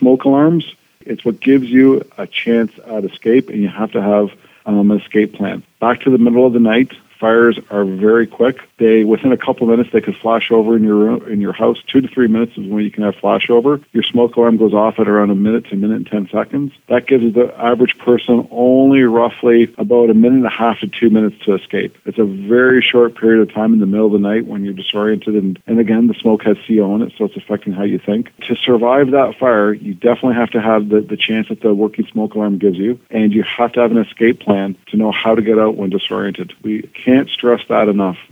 smoke alarms. It's what gives you a chance at escape, and you have to have an escape plan. Back to the middle of the night, fires are very quick. Within a couple of minutes, they could flash over in your house. 2 to 3 minutes is when you can have flashover. Your smoke alarm goes off at around a minute to a minute and 10 seconds. That gives the average person only roughly about a minute and a half to 2 minutes to escape. It's a very short period of time in the middle of the night when you're disoriented. And again, the smoke has CO in it, so it's affecting how you think. To survive that fire, you definitely have to have the chance that the working smoke alarm gives you, and you have to have an escape plan to know how to get out when disoriented. We can't stress that enough.